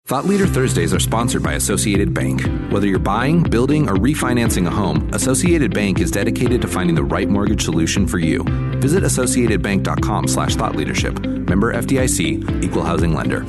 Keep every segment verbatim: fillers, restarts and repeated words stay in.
Thought Leader Thursdays are sponsored by Associated Bank. Whether you're buying, building, or refinancing a home, Associated Bank is dedicated to finding the right mortgage solution for you. Visit associatedbank.com slash thought leadership. Member F D I C, Equal Housing Lender.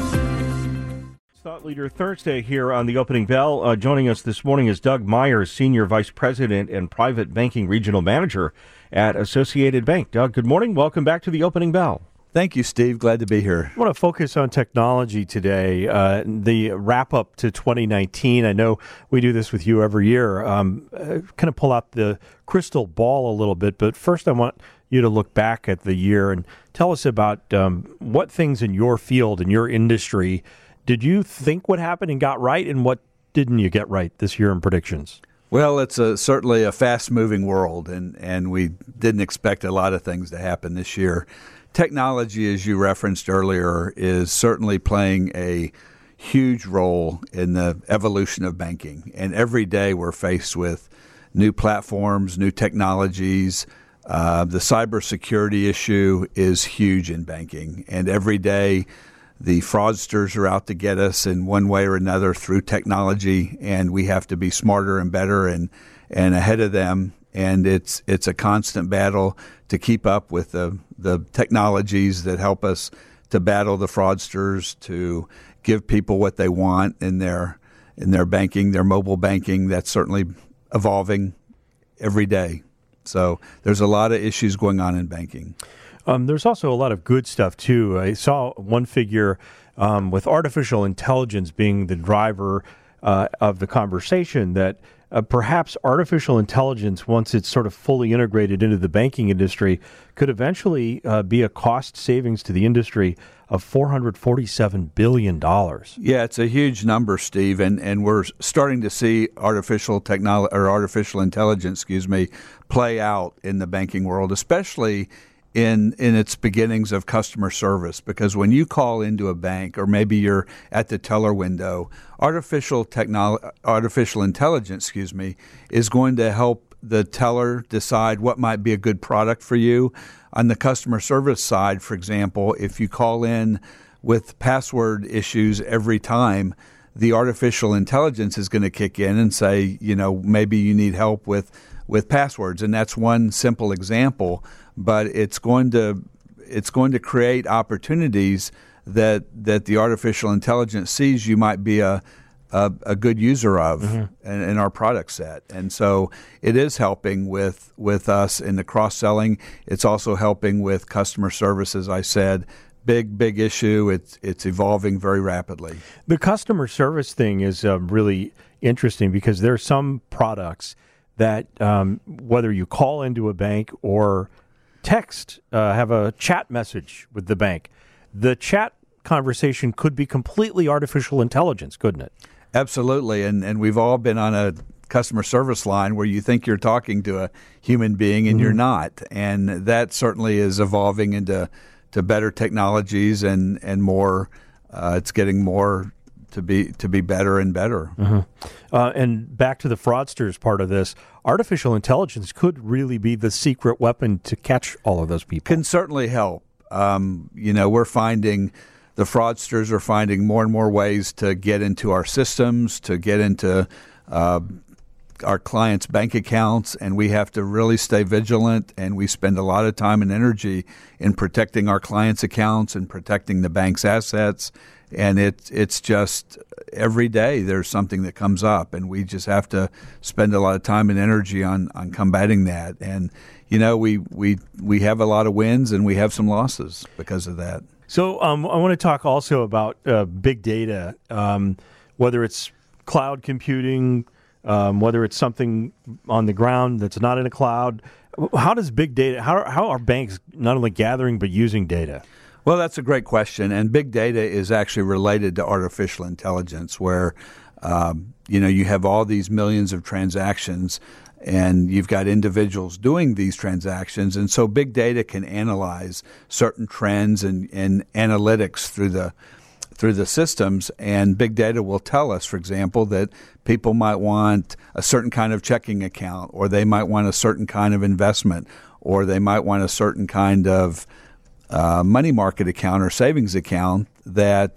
Thought Leader Thursday here on the Opening Bell. Uh, joining us this morning is Doug Myers, Senior Vice President and Private Banking Regional Manager at Associated Bank. Doug, good morning. Welcome back to the Opening Bell. Thank you, Steve. Glad to be here. I want to focus on technology today. Uh, the wrap up to twenty nineteen. I know we do this with you every year. Um, uh, kind of pull out the crystal ball a little bit, but first I want you to look back at the year and tell us about um, what things in your field, in your industry, did you think would happen and got right, and what didn't you get right this year in predictions? Well, it's a, certainly a fast-moving world, and, and we didn't expect a lot of things to happen this year. Technology, as you referenced earlier, is certainly playing a huge role in the evolution of banking. And every day we're faced with new platforms, new technologies. Uh, the cybersecurity issue is huge in banking. And every day the fraudsters are out to get us in one way or another through technology, and we have to be smarter and better and, and ahead of them. And it's it's a constant battle to keep up with the, the technologies that help us to battle the fraudsters, to give people what they want in their in their banking, their mobile banking. That's certainly evolving every day. So there's a lot of issues going on in banking. Um, there's also a lot of good stuff, too. I saw one figure um, with artificial intelligence being the driver uh, of the conversation that Uh, perhaps artificial intelligence, once it's sort of fully integrated into the banking industry, could eventually uh, be a cost savings to the industry of four hundred forty-seven billion dollars. Yeah, it's a huge number, Steve, and, and we're starting to see artificial technology or artificial intelligence, excuse me, play out in the banking world, especially in in its beginnings of customer service, because when you call into a bank, or maybe you're at the teller window, artificial technolo- artificial intelligence, excuse me, is going to help the teller decide what might be a good product for you. On the customer service side, for example, if you call in with password issues every time, the artificial intelligence is going to kick in and say, you know, maybe you need help with with passwords, and that's one simple example. But it's going to it's going to create opportunities that that the artificial intelligence sees you might be a a, a good user of mm-hmm. in, in our product set, and so it is helping with with us in the cross selling. It's also helping with customer service, as I said. Big big issue. It's it's evolving very rapidly. The customer service thing is uh, really interesting because there are some products that um, whether you call into a bank or text, uh, have a chat message with the bank, the chat conversation could be completely artificial intelligence, couldn't it? Absolutely, and and we've all been on a customer service line where you think you're talking to a human being and mm-hmm. you're not, and that certainly is evolving into to better technologies and and more. Uh, it's getting more to be to be better and better. Mm-hmm. Uh, and back to the fraudsters part of this, artificial intelligence could really be the secret weapon to catch all of those people. Can certainly help. Um, you know, we're finding the fraudsters are finding more and more ways to get into our systems, to get into uh, our clients' bank accounts, and we have to really stay vigilant, and we spend a lot of time and energy in protecting our clients' accounts and protecting the bank's assets. And it, it's just every day there's something that comes up, and we just have to spend a lot of time and energy on, on combating that. And, you know, we, we, we have a lot of wins and we have some losses because of that. So um, I want to talk also about uh, big data, um, whether it's cloud computing, um, whether it's something on the ground that's not in a cloud. How does big data, how, how are banks not only gathering but using data? Well, that's a great question, and big data is actually related to artificial intelligence, where um, you know you have all these millions of transactions, and you've got individuals doing these transactions, and so big data can analyze certain trends and, and analytics through the through the systems, and big data will tell us, for example, that people might want a certain kind of checking account, or they might want a certain kind of investment, or they might want a certain kind of Uh, money market account or savings account that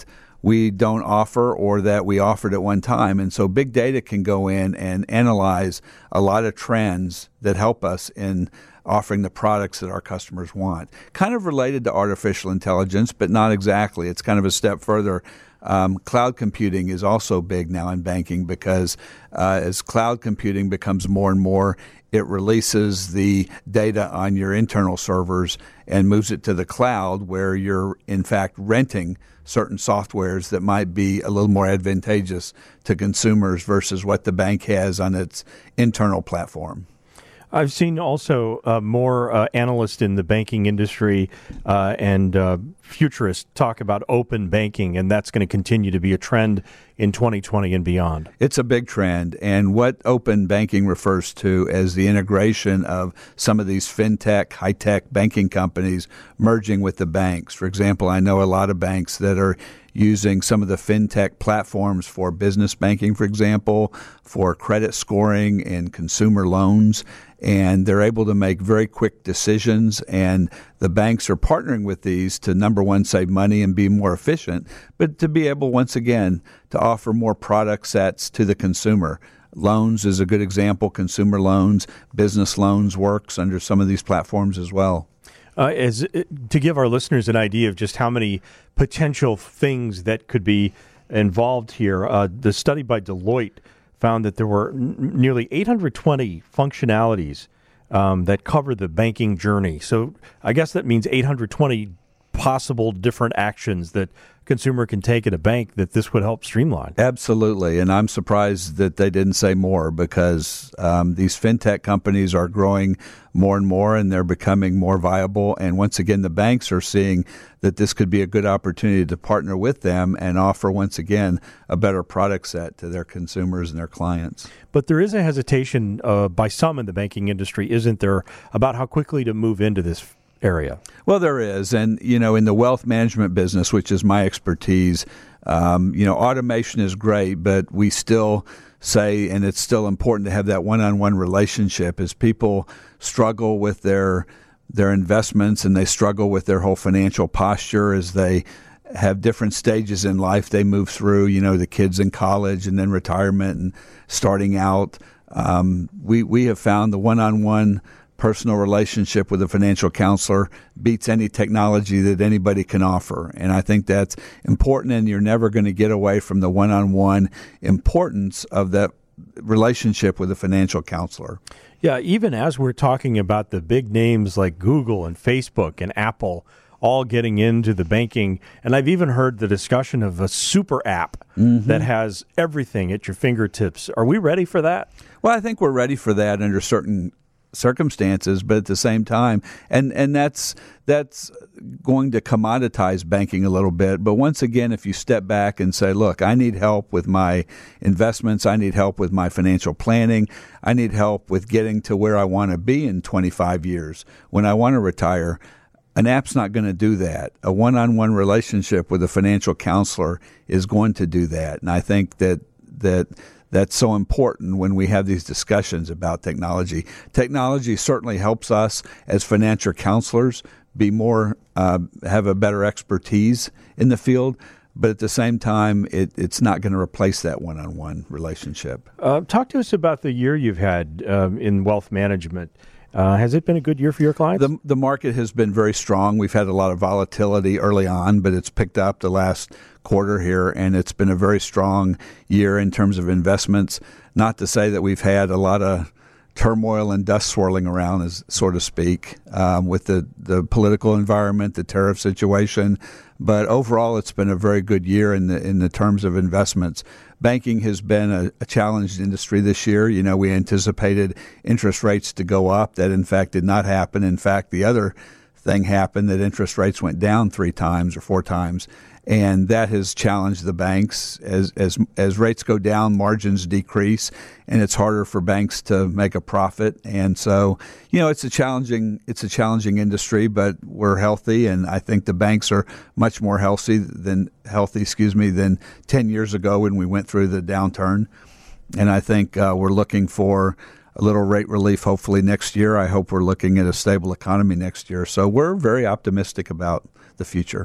we don't offer or that we offered at one time. And so big data can go in and analyze a lot of trends that help us in offering the products that our customers want. Kind of related to artificial intelligence, but not exactly. It's kind of a step further. Um, cloud computing is also big now in banking because uh, as cloud computing becomes more and more, it releases the data on your internal servers and moves it to the cloud where you're, in fact, renting certain softwares that might be a little more advantageous to consumers versus what the bank has on its internal platform. I've seen also uh, more uh, analysts in the banking industry uh, and uh, futurists talk about open banking, and that's going to continue to be a trend in twenty twenty and beyond. It's a big trend, and what open banking refers to as the integration of some of these fintech, high-tech banking companies merging with the banks. For example, I know a lot of banks that are using some of the fintech platforms for business banking, for example, for credit scoring and consumer loans. And they're able to make very quick decisions, and the banks are partnering with these to, number one, save money and be more efficient, but to be able, once again, to offer more product sets to the consumer. Loans is a good example. Consumer loans, business loans works under some of these platforms as well. Uh, as to give our listeners an idea of just how many potential things that could be involved here, uh, the study by Deloitte found that there were n- nearly eight hundred twenty functionalities um, that cover the banking journey. So I guess that means eight hundred twenty possible different actions that consumer can take at a bank that this would help streamline. Absolutely, and I'm surprised that they didn't say more because um, these fintech companies are growing more and more, and they're becoming more viable. And once again, the banks are seeing that this could be a good opportunity to partner with them and offer, once again, a better product set to their consumers and their clients. But there is a hesitation uh, by some in the banking industry, isn't there, about how quickly to move into this area? Well, there is. And, you know, in the wealth management business, which is my expertise, um, you know, automation is great, but we still say, and it's still important to have that one-on-one relationship as people struggle with their their investments and they struggle with their whole financial posture as they have different stages in life they move through, you know, the kids in college and then retirement and starting out. Um, we, we have found the one-on-one personal relationship with a financial counselor beats any technology that anybody can offer. And I think that's important, and you're never going to get away from the one-on-one importance of that relationship with a financial counselor. Yeah, even as we're talking about the big names like Google and Facebook and Apple all getting into the banking, and I've even heard the discussion of a super app mm-hmm. that has everything at your fingertips. Are we ready for that? Well, I think we're ready for that under certain circumstances, but at the same time, and, and that's that's going to commoditize banking a little bit. But once again, if you step back and say, look, I need help with my investments, I need help with my financial planning, I need help with getting to where I want to be in twenty-five years when I want to retire, an app's not going to do that. A one-on-one relationship with a financial counselor is going to do that. And I think that that That's so important when we have these discussions about technology. Technology certainly helps us as financial counselors be more, uh, have a better expertise in the field, but at the same time, it, it's not going to replace that one-on-one relationship. Uh, talk to us about the year you've had um, in wealth management. Uh, has it been a good year for your clients? The, the market has been very strong. We've had a lot of volatility early on, but it's picked up the last quarter here, and it's been a very strong year in terms of investments. Not to say that we've had a lot of turmoil and dust swirling around, as so to speak, um, with the, the political environment, the tariff situation. But overall, it's been a very good year in the in the terms of investments. Banking has been a, a challenged industry this year. You know, we anticipated interest rates to go up. That, in fact, did not happen. In fact, the other thing happened, that interest rates went down three times or four times. And that has challenged the banks. As as as rates go down, margins decrease, and it's harder for banks to make a profit. And so, you know, it's a challenging it's a challenging industry, but we're healthy, and I think the banks are much more healthy than healthy, excuse me, than ten years ago when we went through the downturn. And I think uh, we're looking for a little rate relief hopefully next year. I hope we're looking at a stable economy next year. So we're very optimistic about the future.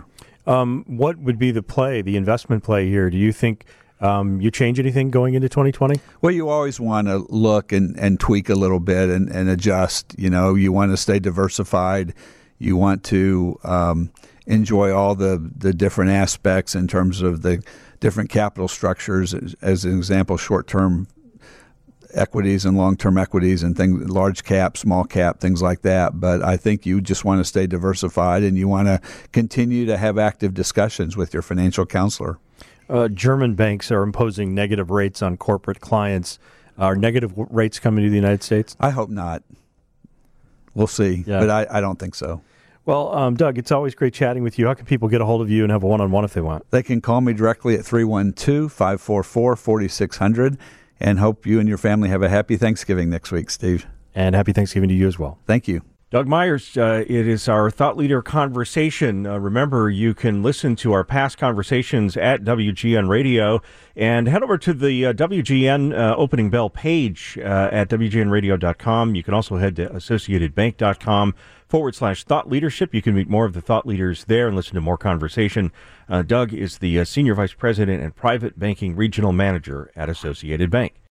Um, what would be the play, the investment play here? Do you think um, you change anything going into twenty twenty? Well, you always want to look and, and tweak a little bit and, and adjust. You know, you want to stay diversified. You want to um, enjoy all the, the different aspects in terms of the different capital structures. As, as an example, short-term equities and long-term equities and things, large cap, small cap, things like that. But I think you just want to stay diversified and you want to continue to have active discussions with your financial counselor. Uh, German banks are imposing negative rates on corporate clients. Are negative w- rates coming to the United States? I hope not. We'll see, yeah. but I, I don't think so. Well, um, Doug, it's always great chatting with you. How can people get a hold of you and have a one-on-one if they want? They can call me directly at three one two, five four four, four six zero zero, and hope you and your family have a happy Thanksgiving next week, Steve. And happy Thanksgiving to you as well. Thank you. Doug Myers, uh, it is our Thought Leader Conversation. Uh, remember, you can listen to our past conversations at W G N Radio and head over to the uh, W G N uh, opening bell page uh, at W G N radio dot com. You can also head to associated bank dot com forward slash thought leadership. You can meet more of the thought leaders there and listen to more conversation. Uh, Doug is the uh, Senior Vice President and Private Banking Regional Manager at Associated Bank.